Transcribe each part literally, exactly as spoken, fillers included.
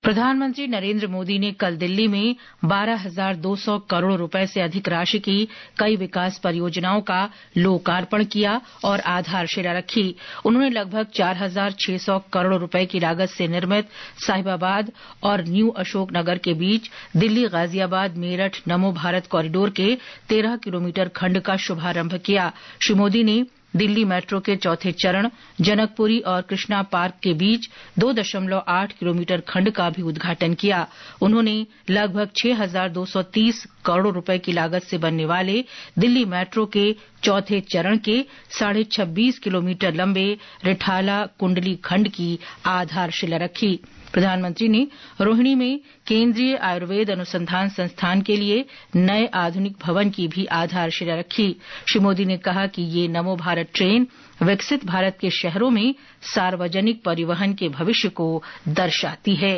प्रधानमंत्री नरेंद्र मोदी ने कल दिल्ली में बारह हजार दो सौ करोड़ रुपए से अधिक राशि की कई विकास परियोजनाओं का लोकार्पण किया और आधारशिला रखी। उन्होंने लगभग चार हजार छह सौ करोड़ रुपए की लागत से निर्मित साहिबाबाद और न्यू अशोकनगर के बीच दिल्ली गाजियाबाद मेरठ नमो भारत कॉरिडोर के तेरह किलोमीटर खंड का शुभारंभ किया। श्री मोदी ने दिल्ली मेट्रो के चौथे चरण जनकपुरी और कृष्णा पार्क के बीच दो दशमलव आठ किलोमीटर खंड का भी उद्घाटन किया। उन्होंने लगभग छह हजार दो सौ तीस करोड़ रुपए की लागत से बनने वाले दिल्ली मेट्रो के चौथे चरण के साढ़े छब्बीस किलोमीटर लंबे रिठाला कुंडली खंड की आधारशिला रखी। प्रधानमंत्री ने रोहिणी में केंद्रीय आयुर्वेद अनुसंधान संस्थान के लिए नए आधुनिक भवन की भी आधारशिला रखी। श्री मोदी ने कहा कि ये नमो भारत ट्रेन विकसित भारत के शहरों में सार्वजनिक परिवहन के भविष्य को दर्शाती है।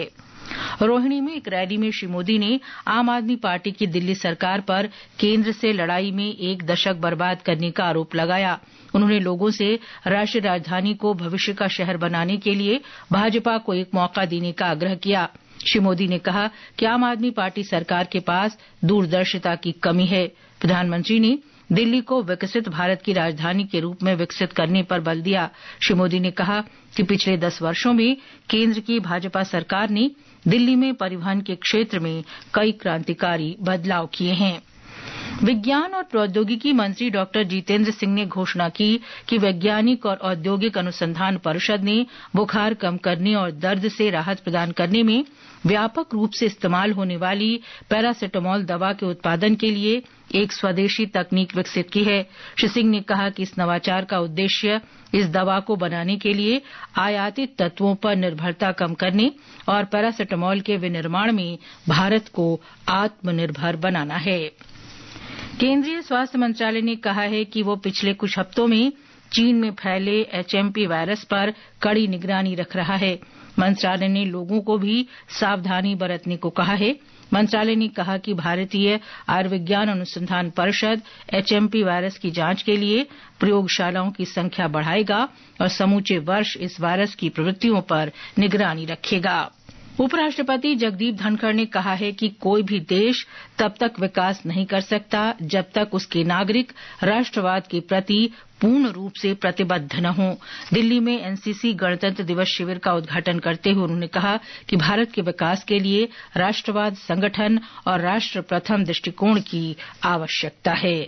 रोहिणी में एक रैली में श्री मोदी ने आम आदमी पार्टी की दिल्ली सरकार पर केंद्र से लड़ाई में एक दशक बर्बाद करने का आरोप लगाया। उन्होंने लोगों से राष्ट्रीय राजधानी को भविष्य का शहर बनाने के लिए भाजपा को एक मौका देने का आग्रह किया। श्री मोदी ने कहा कि आम आदमी पार्टी सरकार के पास दूरदर्शिता की कमी है। प्रधानमंत्री ने दिल्ली को विकसित भारत की राजधानी के रूप में विकसित करने पर बल दिया। श्री मोदी ने कहा कि पिछले दस वर्षों में केंद्र की भाजपा सरकार ने दिल्ली में परिवहन के क्षेत्र में कई क्रांतिकारी बदलाव किए हैं। विज्ञान और प्रौद्योगिकी मंत्री डॉक्टर जितेंद्र सिंह ने घोषणा की कि वैज्ञानिक और औद्योगिक अनुसंधान परिषद ने बुखार कम करने और दर्द से राहत प्रदान करने में व्यापक रूप से इस्तेमाल होने वाली पैरासिटामोल दवा के उत्पादन के लिए एक स्वदेशी तकनीक विकसित की है। श्री सिंह ने कहा कि इस नवाचार का उद्देश्य इस दवा को बनाने के लिए आयातित तत्वों पर निर्भरता कम करने और पैरासिटामोल के विनिर्माण में भारत को आत्मनिर्भर बनाना है। केंद्रीय स्वास्थ्य मंत्रालय ने कहा है कि वो पिछले कुछ हफ्तों में चीन में फैले एचएमपी वायरस पर कड़ी निगरानी रख रहा है। मंत्रालय ने लोगों को भी सावधानी बरतने को कहा है। मंत्रालय ने कहा कि भारतीय आयुर्विज्ञान अनुसंधान परिषद एचएमपी वायरस की जांच के लिए प्रयोगशालाओं की संख्या बढ़ाएगा और समूचे वर्ष इस वायरस की प्रवृत्तियों पर निगरानी रखेगा। उपराष्ट्रपति जगदीप धनखड़ ने कहा है कि कोई भी देश तब तक विकास नहीं कर सकता जब तक उसके नागरिक राष्ट्रवाद के प्रति पूर्ण रूप से प्रतिबद्ध न हों। दिल्ली में एनसीसी गणतंत्र दिवस शिविर का उद्घाटन करते हुए उन्होंने कहा कि भारत के विकास के लिए राष्ट्रवाद संगठन और राष्ट्र प्रथम दृष्टिकोण की आवश्यकता है।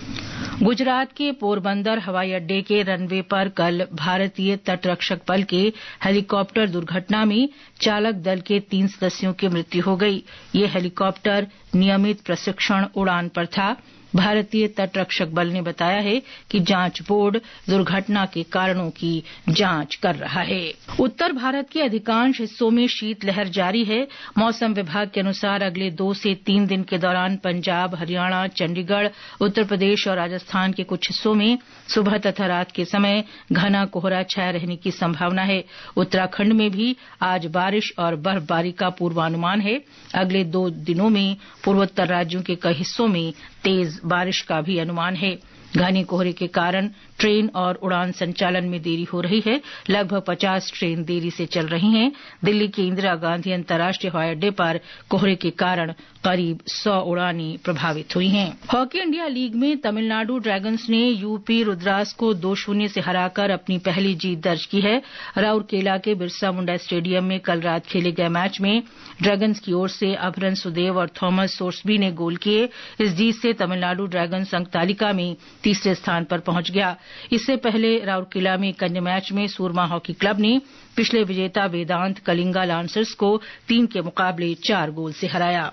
गुजरात के पोरबंदर हवाई अड्डे के रनवे पर कल भारतीय तटरक्षक बल के हेलीकॉप्टर दुर्घटना में चालक दल के तीन सदस्यों की मृत्यु हो गई। ये हेलीकॉप्टर नियमित प्रशिक्षण उड़ान पर था। भारतीय तटरक्षक बल ने बताया है कि जांच बोर्ड दुर्घटना के कारणों की जांच कर रहा है। उत्तर भारत के अधिकांश हिस्सों में शीतलहर जारी है। मौसम विभाग के अनुसार अगले दो से तीन दिन के दौरान पंजाब, हरियाणा, चंडीगढ़, उत्तर प्रदेश और राजस्थान के कुछ हिस्सों में सुबह तथा रात के समय घना कोहरा छाया रहने की संभावना है। उत्तराखंड में भी आज बारिश और बर्फबारी का पूर्वानुमान है। अगले दो दिनों में पूर्वोत्तर राज्यों के कई हिस्सों में तेज बारिश का भी अनुमान है। घने कोहरे के कारण ट्रेन और उड़ान संचालन में देरी हो रही है। लगभग पचास ट्रेन देरी से चल रही हैं। दिल्ली के इंदिरा गांधी अंतर्राष्ट्रीय हवाई अड्डे पर कोहरे के कारण करीब सौ उड़ानें प्रभावित हुई हैं। हॉकी इंडिया लीग में तमिलनाडु ड्रैगन्स ने यूपी रुद्रास को दो शून्य से हराकर अपनी पहली जीत दर्ज की है। राउरकेला के बिरसा मुंडा स्टेडियम में कल रात खेले गए मैच में ड्रैगन्स की ओर से अभरन सुदेव और थॉमस सोर्सबी ने गोल किए। इस जीत से तमिलनाडु ड्रैगन्स अंक तालिका में तीसरे स्थान पर पहुंच गया। इससे पहले राउरकेला में एक अन्य मैच में सूरमा हॉकी क्लब ने पिछले विजेता वेदांत कलिंगा लांसर्स को तीन के मुकाबले चार गोल से हराया।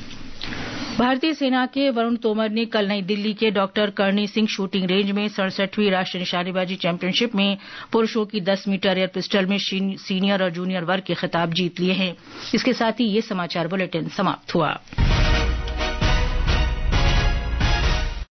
भारतीय सेना के वरुण तोमर ने कल नई दिल्ली के doctor Karni Singh shooting range में सड़सठवीं राष्ट्रीय निशानेबाजी चैंपियनशिप में पुरुषों की दस मीटर एयर पिस्टल में सीनियर और जूनियर वर्ग के खिताब जीत लिए हैं। इसके साथ ही ये समाचार बुलेटिन समाप्त हुआ।